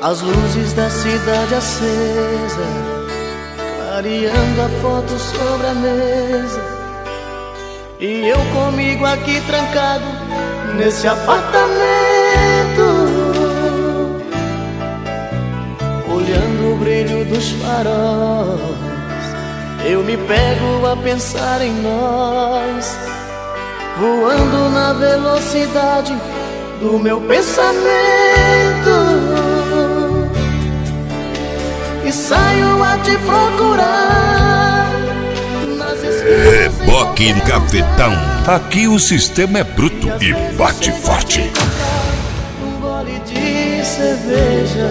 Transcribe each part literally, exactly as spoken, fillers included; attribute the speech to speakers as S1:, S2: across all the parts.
S1: as luzes da cidade acesa, clareando a foto sobre a mesa, e eu comigo aqui trancado nesse apartamento, olhando o brilho dos faróis. Eu me pego a pensar em nós, voando na velocidade do meu pensamento, e saio a te procurar nas esquinas.
S2: Reboque Cafetão. Aqui o sistema é bruto e bate forte.
S1: Um gole de cerveja,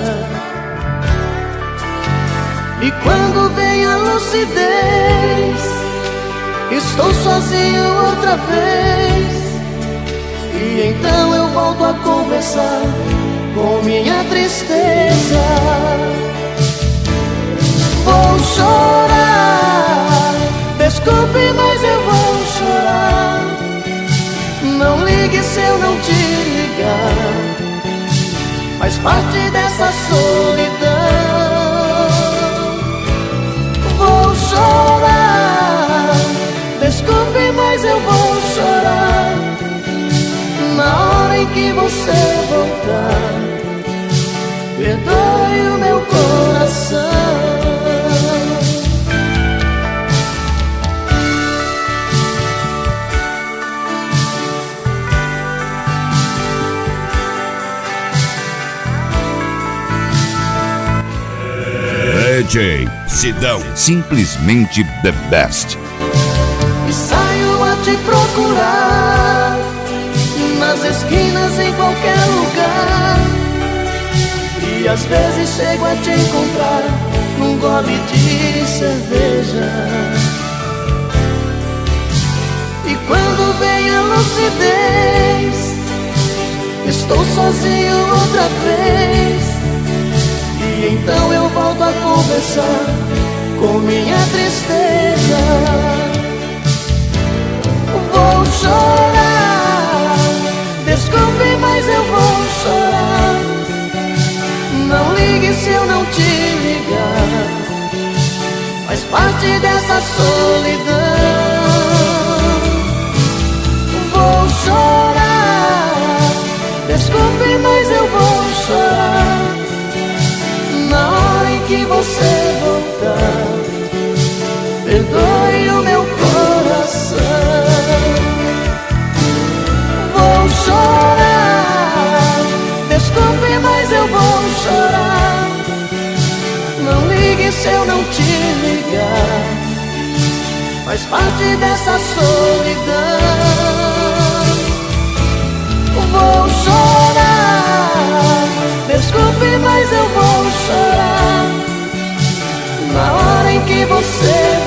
S1: e quando vem a lucidez, estou sozinho outra vez. E então eu volto a conversar com minha tristeza. Vou chorar, desculpe, mas eu vou chorar. Não ligue se eu não te ligar, faz parte dessa solidão. Vou chorar, desculpe, mas eu vou chorar. Na hora em que você voltar, perdoe o meu coração.
S2: D J Sidão, simplesmente the best.
S1: E saio a te procurar nas esquinas, em qualquer lugar, e às vezes chego a te encontrar num gole de cerveja. E quando vem a lucidez, estou sozinho outra vez. E então eu volto a conversar com minha tristeza. Vou chorar, desculpe, mas eu vou chorar. Não ligue se eu não te ligar, faz parte dessa solidão. Vou chorar, desculpe, mas eu vou chorar. Na hora em que você voltar, perdoe o meu coração. Vou chorar, desculpe, mas eu vou chorar. Não ligue se eu não te ligar, faz parte dessa solidão. Vou chorar, desculpe, mas eu vou chorar. Na hora em que você